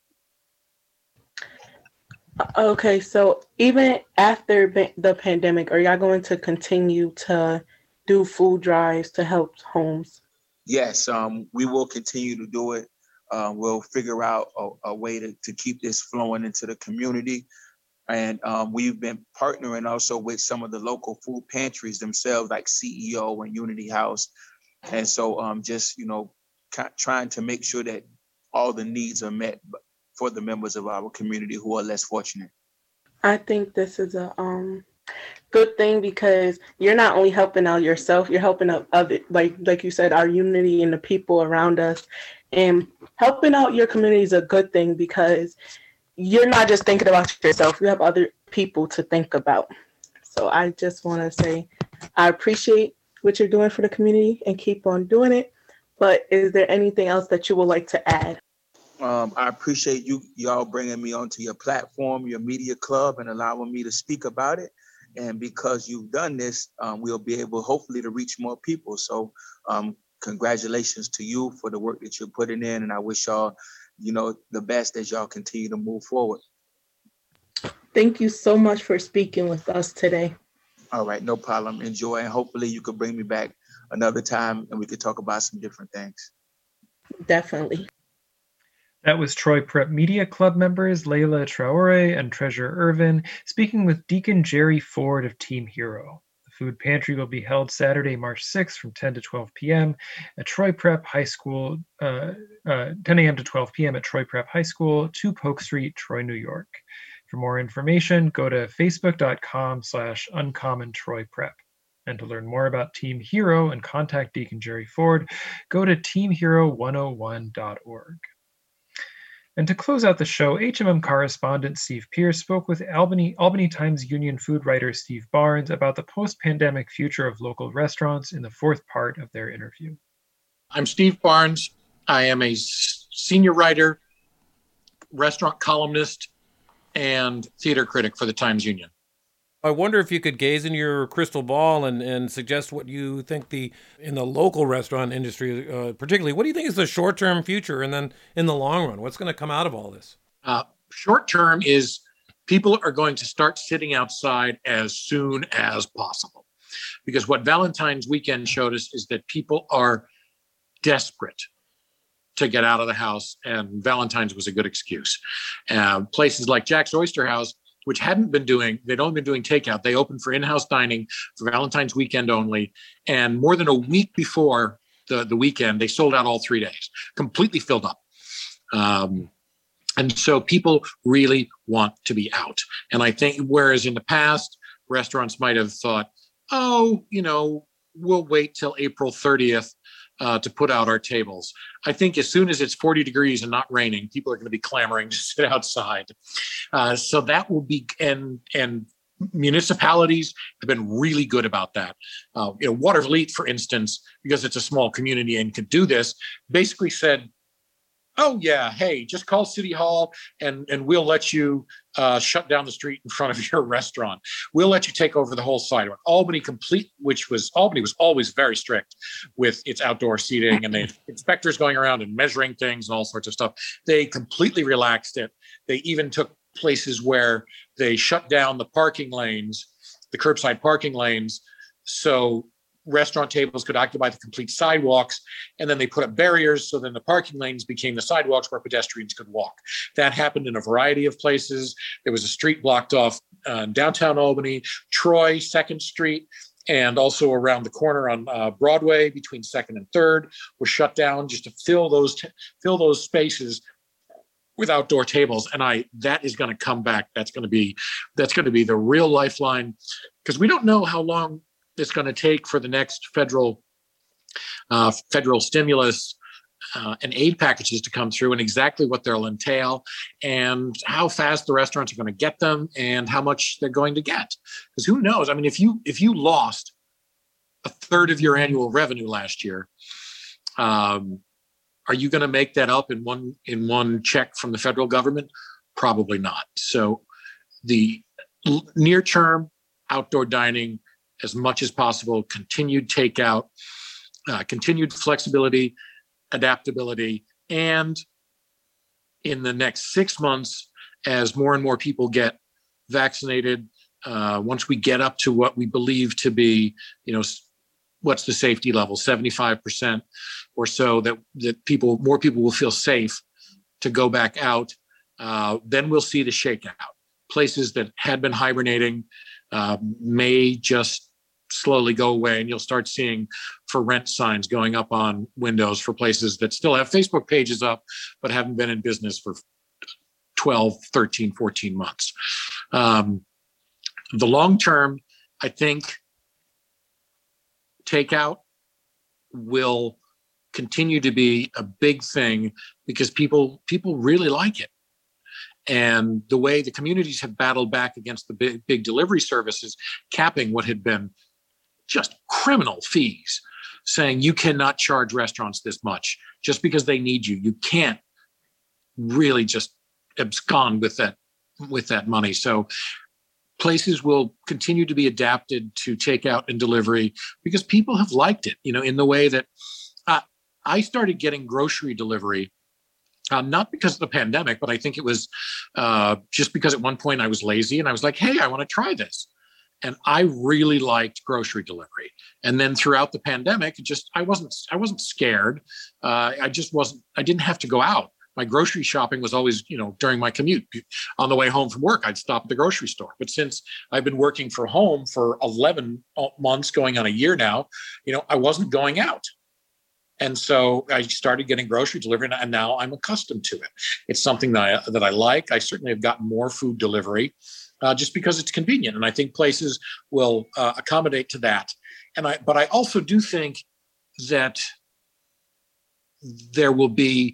Okay, so even after the pandemic, are y'all going to continue to do food drives to help homes? Yes, we will continue to do it. We'll figure out a way to keep this flowing into the community. And we've been partnering also with some of the local food pantries themselves, like CEO and Unity House. And so just, trying to make sure that all the needs are met for the members of our community who are less fortunate. I think this is a good thing because you're not only helping out yourself, you're helping out other, like you said, our unity and the people around us. And helping out your community is a good thing because you're not just thinking about yourself, you have other people to think about. So I just want to say I appreciate what you're doing for the community and keep on doing it. But is there anything else that you would like to add? I appreciate y'all bringing me onto your platform, your media club, and allowing me to speak about it. And because you've done this, we'll be able hopefully to reach more people. So congratulations to you for the work that you're putting in. And I wish y'all, the best as y'all continue to move forward. Thank you so much for speaking with us today. All right, no problem. Enjoy. And hopefully you could bring me back another time and we could talk about some different things. Definitely. That was Troy Prep Media Club members Layla Traore and Treasurer Irvin speaking with Deacon Jerry Ford of Team Hero. The food pantry will be held Saturday, March 6th from 10 to 12 p.m. at Troy Prep High School, 10 a.m. to 12 p.m. at Troy Prep High School, 2 Polk Street, Troy, New York. For more information, go to facebook.com/uncommontroyprep. And to learn more about Team Hero and contact Deacon Jerry Ford, go to teamhero101.org. And to close out the show, HMM correspondent Steve Pierce spoke with Albany Times Union food writer Steve Barnes about the post-pandemic future of local restaurants in the fourth part of their interview. I'm Steve Barnes. I am a senior writer, restaurant columnist, and theater critic for the Times Union. I wonder if you could gaze in your crystal ball and suggest what you think in the local restaurant industry, particularly, what do you think is the short-term future, and then in the long run, what's going to come out of all this? Short-term is people are going to start sitting outside as soon as possible, because what Valentine's weekend showed us is that people are desperate to get out of the house, and Valentine's was a good excuse. Places like Jack's Oyster House, which they'd only been doing takeout. They opened for in-house dining for Valentine's weekend only. And more than a week before the weekend, they sold out all 3 days, completely filled up. And so people really want to be out. And I think, whereas in the past, restaurants might have thought, we'll wait till April 30th to put out our tables. I think as soon as it's 40 degrees and not raining, people are going to be clamoring to sit outside. So that will be, and municipalities have been really good about that. Watervliet, for instance, because it's a small community and could do this, basically said, oh yeah, hey, just call City Hall and we'll let you shut down the street in front of your restaurant. We'll let you take over the whole sidewalk. Albany was always very strict with its outdoor seating, and they had inspectors going around and measuring things and all sorts of stuff. They completely relaxed it. They even took places where they shut down the parking lanes, the curbside parking lanes, so restaurant tables could occupy the complete sidewalks, and then they put up barriers so then the parking lanes became the sidewalks where pedestrians could walk. That happened in a variety of places. There was a street blocked off downtown Albany, Troy, 2nd Street, and also around the corner on Broadway between 2nd and 3rd was shut down just to fill those spaces with outdoor tables. And that is going to come back. That's going to be the real lifeline, because we don't know how long it's going to take for the next federal stimulus and aid packages to come through, and exactly what they'll entail, and how fast the restaurants are going to get them, and how much they're going to get. Because who knows? I mean, if you lost a third of your annual revenue last year, are you going to make that up in one check from the federal government? Probably not. So the near term outdoor dining, as much as possible, continued takeout, continued flexibility, adaptability, and in the next 6 months, as more and more people get vaccinated, once we get up to what we believe to be, what's the safety level, 75% or so, that more people will feel safe to go back out, then we'll see the shakeout. Places that had been hibernating may just slowly go away, and you'll start seeing for rent signs going up on windows for places that still have Facebook pages up but haven't been in business for 12, 13, 14 months. The long term, I think takeout will continue to be a big thing because people really like it. And the way the communities have battled back against the big delivery services, capping what had been just criminal fees, saying you cannot charge restaurants this much just because they need you. You can't really just abscond with that money. So places will continue to be adapted to takeout and delivery because people have liked it, in the way that I started getting grocery delivery, not because of the pandemic, but I think it was just because at one point I was lazy and I was like, hey, I want to try this. And I really liked grocery delivery. And then throughout the pandemic, I wasn't scared. I didn't have to go out. My grocery shopping was always, during my commute. On the way home from work, I'd stop at the grocery store. But since I've been working from home for 11 months, going on a year now, I wasn't going out. And so I started getting grocery delivery, and now I'm accustomed to it. It's something that I like. I certainly have gotten more food delivery just because it's convenient. And I think places will accommodate to that. But I also do think that there will be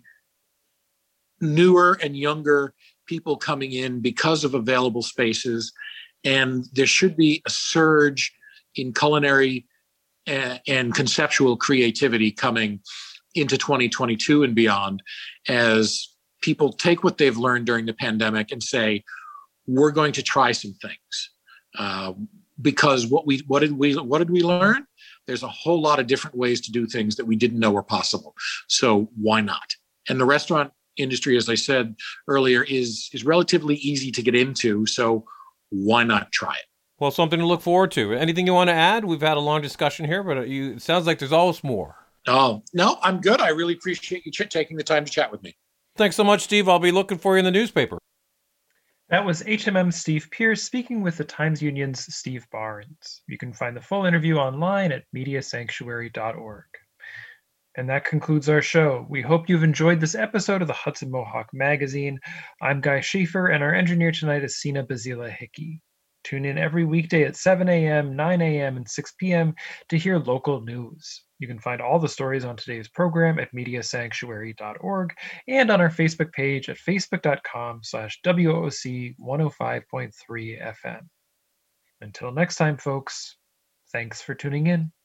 newer and younger people coming in because of available spaces. And there should be a surge in culinary and conceptual creativity coming into 2022 and beyond, as people take what they've learned during the pandemic and say, we're going to try some things. Because what did we learn? There's a whole lot of different ways to do things that we didn't know were possible. So why not? And the restaurant industry, as I said earlier, is relatively easy to get into. So why not try it? Well, something to look forward to. Anything you want to add? We've had a long discussion here, but it sounds like there's always more. Oh, no, I'm good. I really appreciate you taking the time to chat with me. Thanks so much, Steve. I'll be looking for you in the newspaper. That was HMM Steve Pierce speaking with the Times Union's Steve Barnes. You can find the full interview online at mediasanctuary.org. And that concludes our show. We hope you've enjoyed this episode of the Hudson Mohawk Magazine. I'm Guy Schaefer, and our engineer tonight is Sina Bazila Hickey. Tune in every weekday at 7 a.m., 9 a.m., and 6 p.m. to hear local news. You can find all the stories on today's program at mediasanctuary.org and on our Facebook page at facebook.com/WOOC 105.3 FM. Until next time, folks, thanks for tuning in.